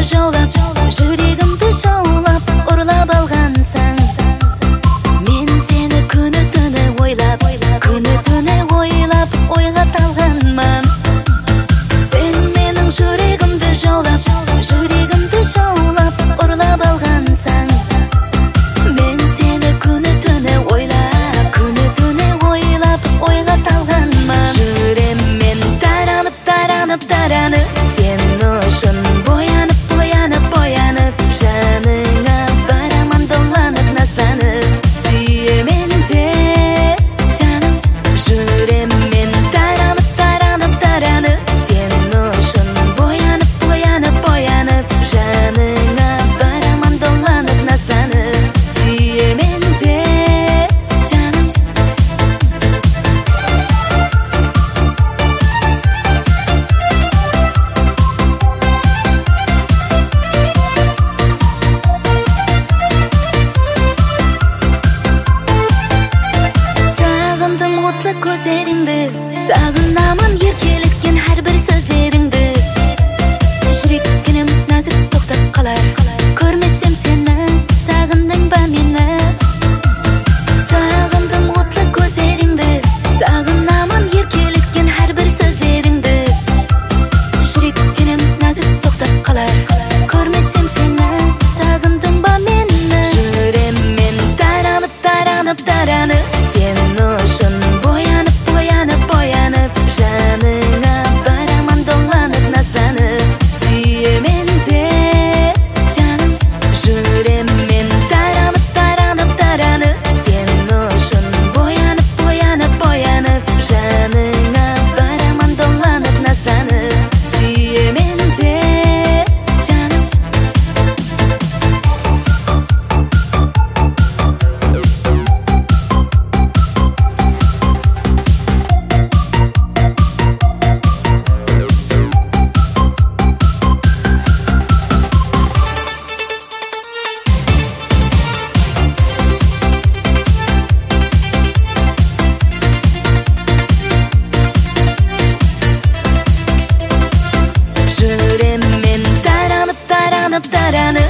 жаулап, жүрегімді жаулап, ұрлап алғансың. Мен сені күні-түні ойлап, күні-түні ойлап, ойға талғанмын. Сен менің жүрегімді жаулап, жүрегімді жаулап, ұрлап алғансың. Мен сені күні-түні ойлап, күні-түні ойлап, ойға талғанмын. Жүреммен таранып, таранып, таранып, сен үшін боянып, боянып, боянып, жаныңа барамын доланып, назланып, сүйемен де жаным. Жүреммен таранып, таранып, таранып, сен үшін боянып, боянып, боянып, жаныңа барамын доланып, назланып, сүйемен де жаным. Сағындым отлы көздеріңді, сағынамын еркелеткен әрбір сөздеріңді. Жүрегім нәзік тоқтап қалар, көрмесем сені, сағындың ба мені? Сағындым отлы көздеріңді, сағынамын еркелеткен әрбір сөздеріңді. Жүрегім нәзік тоқтап қалар, көрмесем сені, сағындың ба мені? Жүреммен таранып, таранып, таранып, сен үшін боянып, боянып, боянып, жаныңа барамын доланып, назланып, сүйемен де жаным. Жүреммен таранып, таранып, таранып, сен үшін боянып, боянып, боянып, жаныңа барамын доланып, назланып, сүйемен де жаным. Жүреммен таранып, таранып, таранып,